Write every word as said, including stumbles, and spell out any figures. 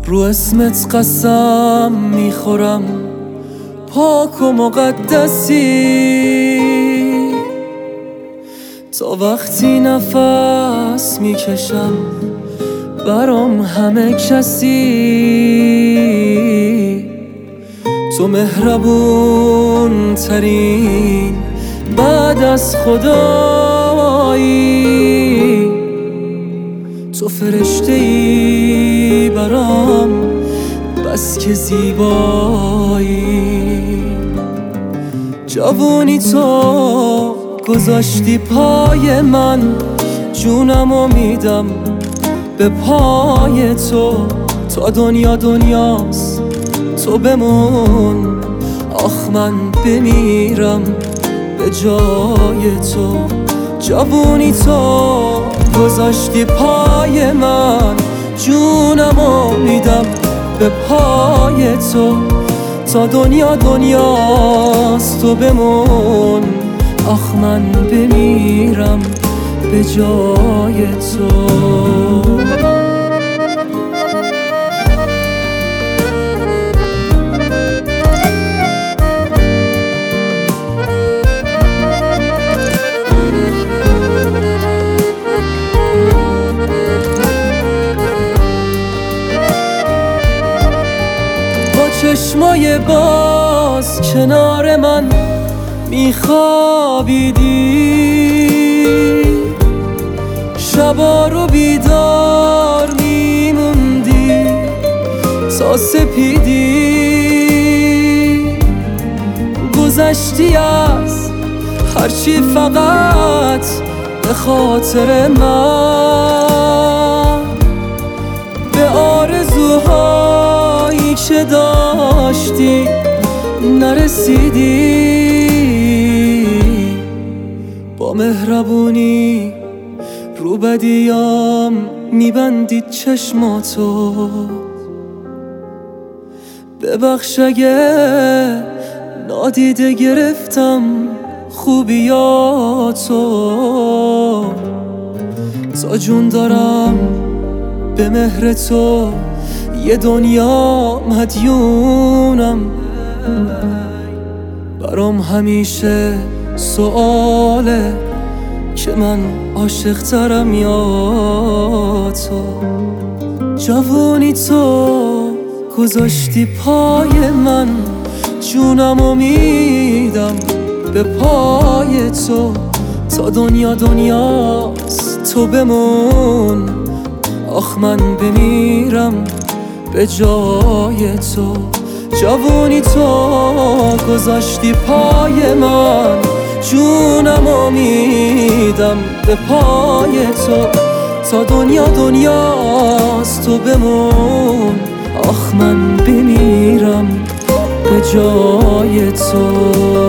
رو اسمت قسم میخورم پاک و مقدسی، تا وقتی نفس میکشم برام همه کسی. تو مهربون ترین بعد از خدایی، تو فرشته ای برام بس که زیبایی. جوونی تو گذاشتی پای من، جونمو میدم به پای تو. تا دنیا دنیاست تو بمون، آخ من بمیرم به جای تو. جوونی تو گذاشتی پای من، جونمو میدم به پای تو. تا دنیا دنیاست تو بمون، آخ من بمیرم به جای تو. چشمای باز کنار من میخوابیدی، شبا رو بیدار میموندی تا سپیدی. گذشتی از هرچی فقط به خاطر من، به آرزوهایی که داشتی نرسیدی. با مهربونی رو بدیام میبندی چشماتو، ببخش اگه نادیده گرفتم خوبیاتو. تا جون دارم به مهر تو، یه دنیا مدیونم. برام همیشه سؤاله که من عاشق ترم یا تو. جوونی تو گذاشتی پای من، جونمو میدم به پای تو. تا دنیا دنیاست تو بمون، آخ من بمیرم به جای تو. جوونی تو گذاشتی پای من، جونمو میدم به پای تو. تا دنیا دنیاست تو بمون، آخ من بمیرم به جای تو.